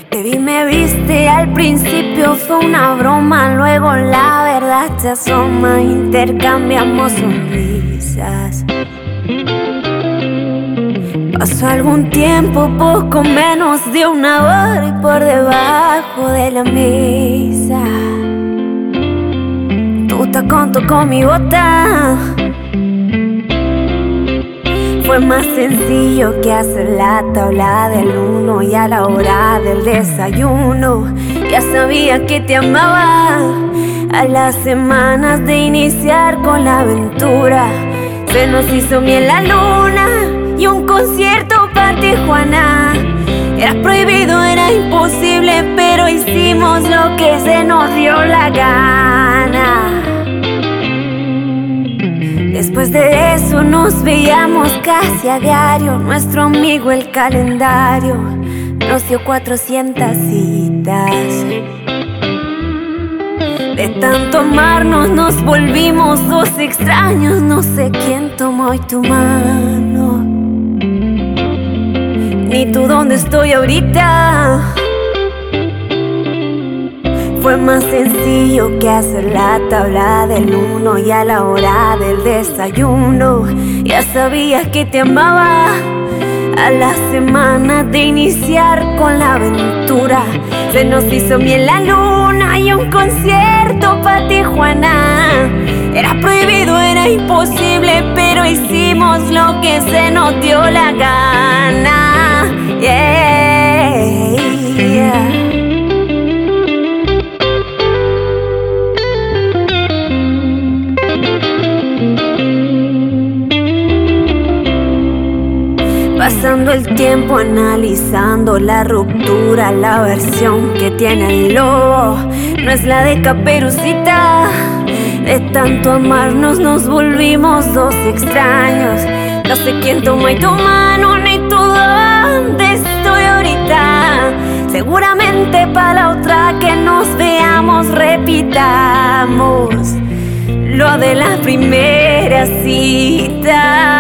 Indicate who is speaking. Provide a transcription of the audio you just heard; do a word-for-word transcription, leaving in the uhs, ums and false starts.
Speaker 1: Baby, me viste al principio, fue una broma, luego la verdad se asoma, intercambiamos sonrisas. Pasó algún tiempo, poco menos de una hora, y por debajo de la mesa tu tacón tocó mi bota. Fue más sencillo que hacer la tabla del uno, y a la hora del desayuno ya sabía que te amaba. A las semanas de iniciar con la aventura se nos hizo miel la luna y un concierto para Tijuana. Era prohibido, era imposible, pero hicimos lo que se nos dio la gana. Después de eso nos veíamos casi a diario. Nuestro amigo el calendario nos dio cuatrocientas citas. De tanto amarnos nos volvimos dos extraños. No sé quién tomó hoy tu mano, ni tú dónde estoy ahorita. Fue más sencillo que hacer la tabla del uno, y a la hora del desayuno ya sabía que te amaba. A las semanas de iniciar con la aventura se nos hizo miel la luna y un concierto para Tijuana. Era prohibido, era imposible, pero hicimos lo que se nos dio la gana. Yeah, yeah. Pasando el tiempo analizando la ruptura, la versión que tiene el lobo no es la de Caperucita. De tanto amarnos nos volvimos dos extraños. No sé quién tomó y tu mano, ni tú dónde estoy ahorita. Seguramente para la otra que nos veamos repitamos lo de la primera cita.